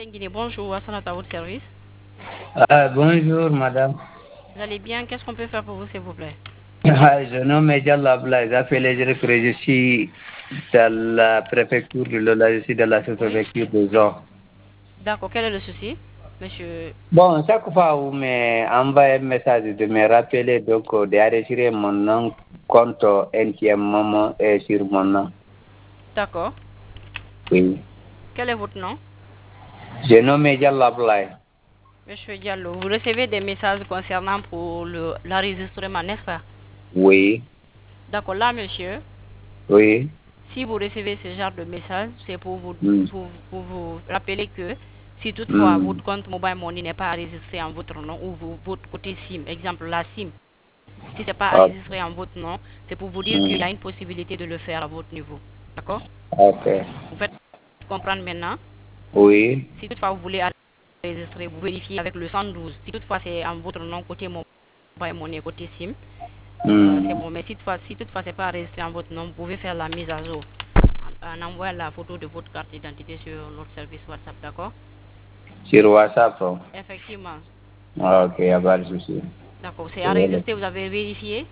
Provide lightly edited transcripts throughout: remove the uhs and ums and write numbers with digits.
Guinée, bonjour, Hassanat à votre service. Bonjour madame. Vous allez bien? Qu'est-ce qu'on peut faire pour vous, s'il vous plaît? Je nomme Diallo Ablaye. Je suis dans la préfecture de Lola, je suis dans la Oui. sous-préfecture de Zon. D'accord, quel est le souci, monsieur? Bon, chaque fois où m'envoie un message de me rappeler donc d'enregistrer mon nom compte intimement sur mon nom. D'accord. Oui. Quel est votre nom? Je nomme Diallo Ablaye. Monsieur Diallo, vous recevez des messages concernant pour l'enregistrement, n'est-ce pas? Oui. D'accord, là, monsieur, Oui. si vous recevez ce genre de message, c'est pour vous, Mm. pour vous rappeler que si toutefois Mm. votre compte Mobile Money n'est pas enregistré en votre nom ou votre côté SIM, exemple la SIM, si ce n'est pas Ok. enregistré en votre nom, c'est pour vous dire qu'il y Mm. a une possibilité de le faire à votre niveau. D'accord? Ok. Vous faites comprendre maintenant. Oui. Si toutefois vous voulez enregistrer, vous vérifiez avec le 112. Si toutefois c'est en votre nom côté mobile money, côté SIM, c'est Mm. bon. Mais si toutefois c'est pas enregistré en votre nom, vous pouvez faire la mise à jour en envoyant la photo de votre carte d'identité sur notre service WhatsApp, d'accord? Sur WhatsApp. Effectivement. Ok, il n'y a pas de souci. D'accord, c'est Voilà. enregistré, vous avez vérifié?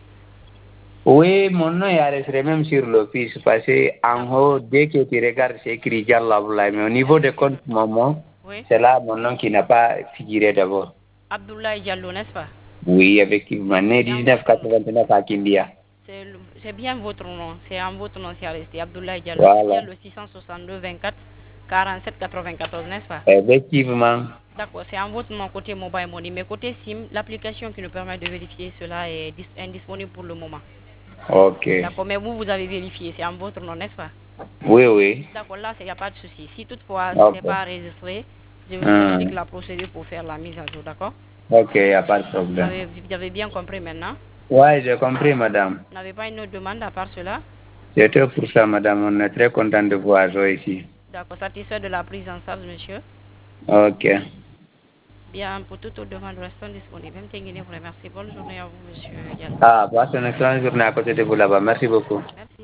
Oui, mon nom est enregistré même sur l'office parce que en D'accord. haut, dès que tu regardes, c'est écrit Diallo Abdoulaye. Mais au niveau de compte Effectivement. maman, Oui. c'est là mon nom qui n'a pas figuré d'abord. Abdoulaye Diallo, n'est-ce pas? Oui, effectivement. Né C'est en votre nom. 1989 à Kindia. C'est bien votre nom. C'est en votre nom, c'est resté. Abdoulaye Diallo. C'est Voilà. bien le 662 24 47 94, n'est-ce pas? Effectivement. D'accord, c'est en votre nom côté mobile money. Mais côté SIM, l'application qui nous permet de vérifier cela est indisponible pour le moment. Ok. D'accord, mais vous avez vérifié, c'est en votre nom, n'est-ce pas? Oui, oui. D'accord, là, il n'y a pas de souci. Si toutefois ce n'est Ok. pas enregistré, je vous explique Hmm. la procédure pour faire la mise à jour, d'accord? Ok, il n'y a pas de problème. Vous avez bien compris maintenant? Ouais, j'ai compris, madame. Vous n'avez pas une autre demande à part cela? C'était pour ça, madame. On est très content de vous avoir ici. D'accord, satisfait de la prise en charge, monsieur? Ok. Bien, pour toute autre demande, restons disponibles. Même Tenguine vous remercie. Bonne journée à vous, monsieur Diallo. Ah, passez une excellente journée à côté de vous là-bas. Merci beaucoup. Merci.